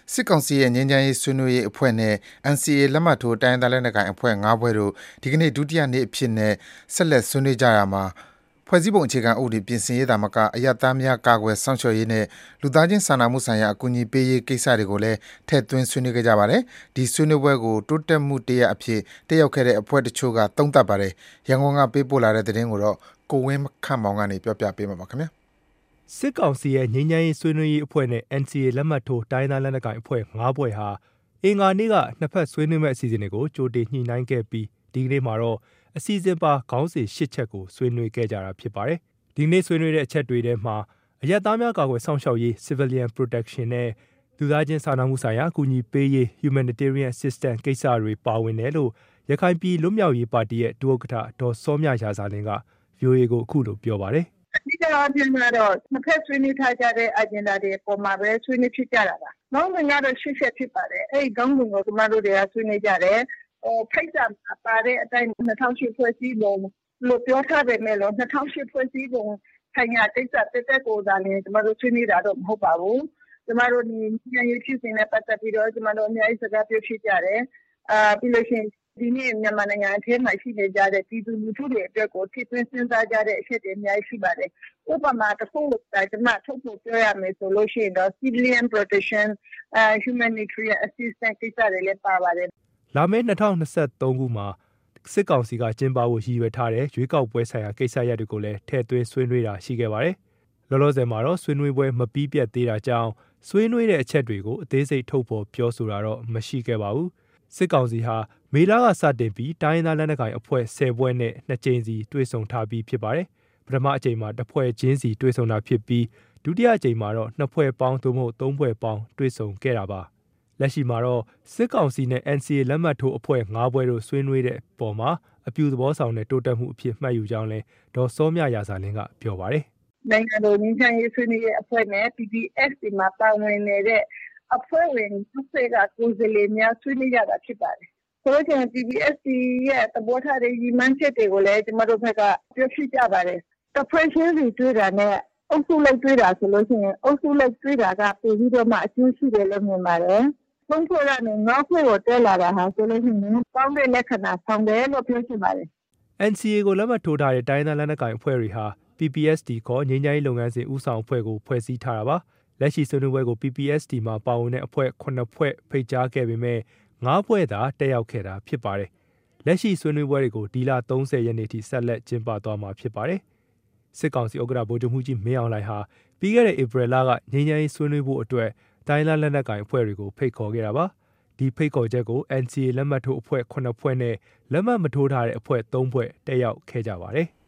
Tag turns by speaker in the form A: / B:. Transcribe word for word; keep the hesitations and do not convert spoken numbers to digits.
A: စစ်ကောင်စီရဲ့ငြိမ်းချမ်းရေးဆွေးနွေးရေးအဖွဲ့နဲ့ အန်စီအေ လက်မှတ်ထိုးတိုင်းဒေသလက်နက်ကိုင်အဖွဲ့၅ဖွဲ့တို့ဒီကနေ့ဒုတိယနေ့အဖြစ်နဲ့ဆက်လက်ဆွေးနွေးကြရမှာဖွဲ့စည်းပုံအခြေခံဥပဒေပြင်ဆင်ရေးတာမကအယက်သားများကာကွယ်စောင့်ရှောက်ရေးနဲ့လူသားချင်းစာနာမှုဆိုင်ရာအကူအညီပေးရေးကိစ္စတွေကိုလည်းထည့်သွင်းဆွေးနွေးကြပါတယ်။ဒီဆွေးနွေးပွဲကိုတိုးတက်မှုတရအဖြစ်တက်ရောက်ခဲ့တဲ့အဖွဲ့တချို့ကသုံးသပ်ပါတယ်။ရန်ကုန်ကပေးပို့လာတဲ့သတင်းကိုတော့ကိုဝင်းခန့်မောင်ကနေပြောပြပေးမှာပါခင်ဗျာ
B: ။စစ်ကောင်စီရဲ့ငြိမ်းချမ်းရေးဆွေးနွေးရေးအဖွဲ့နဲ့ အန်စီအေ လက်မှတ်ထိုးတိုင်းဒေသလက်နက်ကိုင်အဖွဲ့၅ဖွဲ့ဟာအင်္ဂါနေ့ကနှစ်ဖက်ဆွေးနွေးမဲ့အစီအစဉ်တွေကိုကြိုတင်ညှိနှိုင်းခဲ့ပြီးဒီကနေ့မှာတော့အစီအစဉ်ပါခေါင်းစဉ်၈ချက်ကိုဆွေးနွေးခဲ့ကြတာဖြစ်ပါတယ်။ဒီနေ့ဆွေးနွေးတဲ့အချက်တွေထဲမှာအရက်သားများကာကွယ်စောင့်ရှောက်ရေး Civilian Protection နဲ့လူသားချင်းစာနာမှုဆိုင်ရာအကူအညီပေးရေး Humanitarian Assistance ကိစ္စတွေပါဝင်တယ်လို့ရခိုင်ပြည်လွတ်မြောက်ရေးပါတီရဲ့ဒုဥက္ကဋ္ဌဒေါ်စောမြရာဇာလင်းက ဗီအိုအေကိုအခုလိုပြောပါတယ်
C: ။အဓိကအပြင်ကတော့နှစ်ဖက်ဆွေးနွေးထားကြတဲ့ agenda တွေအပေါ်မှာပဲဆွေးနွေးဖြစ်ကြတာပါ။နောက်တစ်ကတော့ရှစ်ချက်ဖြစ်ပါတယ်။အဲဒီခေါင်းစဉ်ကိုကျွန်တော်တို့တွေကဆွေးနွေးကြတယ်။ဟိုဖိတ်စာပါတဲ့အတိုင်း၂၀၀၈ဖွဲ့စည်းပုံလို့ပြောထားပေမဲ့လို့၂၀၀၈ဖွဲ့စည်းပုံဆိုင်ရာကိစ္စတက်တက်ကိုသာလည်းကျွန်တော်တို့ဆွေးနွေးတာတော့မဟုတ်ပါဘူး။ကျွန်တော်တို့ဒီဉာဏ်ရည်ဖြစ်စဉ်နဲ့ပတ်သက်ပြီးတော့ကျွန်တော်တို့အများကြီးစကားပြောဖြစ်ကြတယ်။အာပြီးလို့ရှိရင်ဒီနေ့မြန်မာနိုင်ငံအထက်မှာရှိနေကြတဲ့ပြည်သူလူထုတွေအတွက်ကိုထိသွင်းစဉ်းစားကြတဲ့အချက်တွေအများကြီးရှိပါတယ်။ဥပမာတစ်ခုကျွန်မထုတ်ဖို့ပြောရမယ်ဆိုလို့ရှိရင်တော့ Civilian Protection, uh, Humanitarian Assistance ကိစ္စတွေလည်းပါပါတယ်
B: ။လာမယ့်၂၀၂၃ခုမှာစစ်ကောင်စီကကျင်းပဖို့ရည်ရွယ်ထားတဲ့ရွေးကောက်ပွဲဆိုင်ရာကိစ္စရပ်တွေကိုလည်းထည့်သွင်းဆွေးနွေးတာရှိခဲ့ပါတယ်။လောလောဆယ်မှာတော့ဆွေးနွေးပွဲမပြီးပြတ်သေးတာကြောင့်ဆွေးနွေးတဲ့အချက်တွေကိုအသေးစိတ်ထုတ်ဖော်ပြောဆိုတာတော့မရှိခဲ့ပါဘူး။စစ်ကောင်စီဟာမေလကစတင်ပြီးတိုင်းဒေသလက်နက်ကိုင်အဖွဲ့၁၀ဖွဲ့နဲ့နှစ်ကြိမ်စီတွေ့ဆုံထားပြီးဖြစ်ပါတယ်။ပထမအကြိမ်မှာတစ်ဖွဲ့ချင်းစီတွေ့ဆုံတာဖြစ်ပြီးဒုတိယအကြိမ်မှာတော့နှစ်ဖွဲ့ပေါင်းသို့မဟုတ်သုံးဖွဲ့ပေါင်းတွေ့ဆုံခဲ့တာပါ။လက်ရှိမှာတော့စစ်ကောင်စီနဲ့ အန်စီအေ လက်မှတ်ထိုးအဖွဲ့၅ဖွဲ့တို့ဆွေးနွေးတဲ့အပေါ်မှာအပြုသဘောဆောင်တဲ့တိုးတက်မှုအဖြစ်မှတ်ယူကြောင်းလဲဒေါ်စောမြရာဇာလင်းကပြောပါတယ်
C: ။နိုင်ငံတော်ငြိမ်းချမ်းရေးဆွေးနွေးရေးအဖွဲ့နဲ့ ပီ ပီ အက်စ် ဒီမှာပါဝင်နေတဲ့အဖွဲ့ဝင်အဖွဲ့ကကိုယ်စားလှယ်များဆွေးနွေးကြတာဖြစ်ပါတယ်။ဆိုတော့ ပီ ပီ အက်စ် ဒီရဲ့သဘောထားတွေရည်မှန်းချက်တွေကိုလည်းကျွန်တော်တို့ဘက်ကပြောဖြစ်ကြပါတယ်။တစ်ဖွဲ့ချင်းစီတွေ့တာနဲ့အုပ်စုလိုက်တွေ့တာဆိုလို့ရှိရင်အုပ်စုလိုက်တွေ့တာကပိုပြီးတော့မှအကျိုးရှိတယ်လို့မြင်ပါတယ်။သုံးဖွဲ့ကနေငါးဖွဲ့ကိုတက်လာတာဟာဆိုလို့ရှိရင်ပေါင်းတဲ့လက္ခဏာဆောင်တယ်လို့ပြောချင်ပါတယ်
B: ။ အန် စီ အေ ကိုလက်မှတ်ထိုးထားတဲ့တိုင်းဒေသလက်နက်ကိုင်အဖွဲ့တွေဟာ ပီ ပီ အက်စ် ဒီ ခေါ်ငြိမ်းချမ်းရေးလုပ်ငန်းစဉ်ဦးဆောင်အဖွဲ့ကိုဖွဲ့စည်းထားတာပါ။လက်ရှိဆွေးနွေးပွဲကို ပီ ပီ အက်စ် ဒီ မှာပါဝင်တဲ့အဖွဲ့ခုနှစ်ဖွဲ့ဖိတ်ကြားခဲ့ပေမဲ့ငါးဖွဲ့သာတက်ရောက်ခဲ့တာဖြစ်ပါတယ်။လက်ရှိဆွေးနွေးပွဲတွေကိုဒီလ၃၀ရက်နေ့ထိဆက်လက်ကျင်းပသွားမှာဖြစ်ပါတယ်။စစ်ကောင်စီဥက္ကဋ္ဌဗိုလ်ချုပ်မှူးကြီးမင်းအောင်လှိုင်ဟာပြီးခဲ့တဲ့ဧပြီလကငြိမ်းချမ်းရေးဆွေးနွေးဖို့အတွက်တိုင်းဒေသလက်နက်ကိုင်အဖွဲ့တွေကိုဖိတ်ခေါ်ခဲ့တာပါ။ဒီဖိတ်ခေါ်ချက်ကို အန် စီ အေ လက်မှတ်ထိုးအဖွဲ့ခုနှစ်ဖွဲ့နဲ့လက်မှတ်မထိုးထားတဲ့အဖွဲ့သုံးဖွဲ့တက်ရောက်ခဲ့ကြပါတယ်။